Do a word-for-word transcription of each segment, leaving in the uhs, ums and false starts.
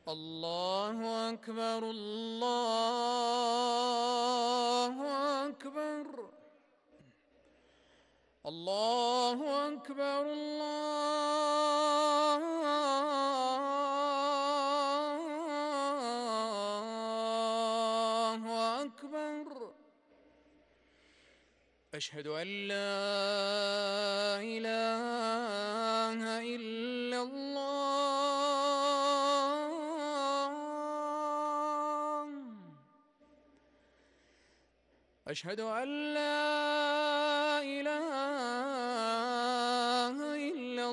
الله أكبر الله أكبر الله أكبر الله أكبر. أشهد أن لا إله إلا الله. أشهد أن لا إله إلا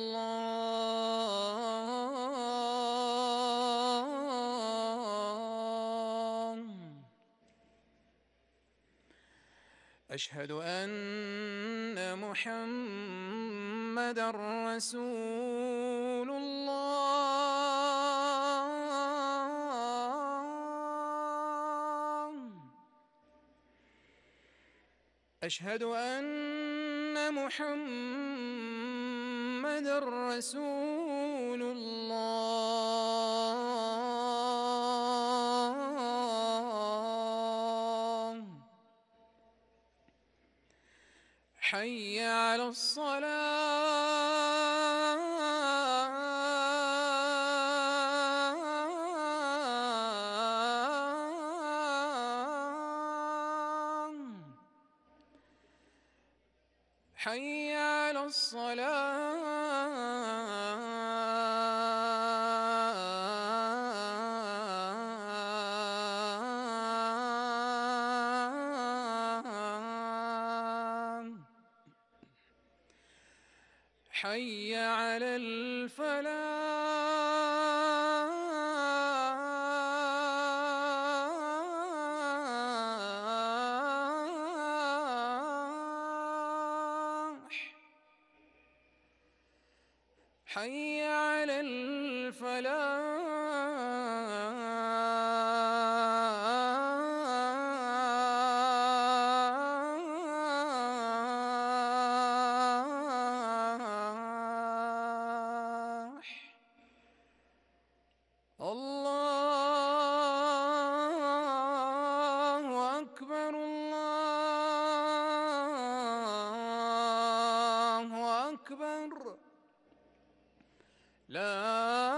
الله. أشهد أن محمدًا رسول الله. أشهد أن محمدًا رسول الله. حي على الصلاة. حي على الصلاة. حي على الفلاح. حي على الفلاح. الله أكبر الله أكبر. لا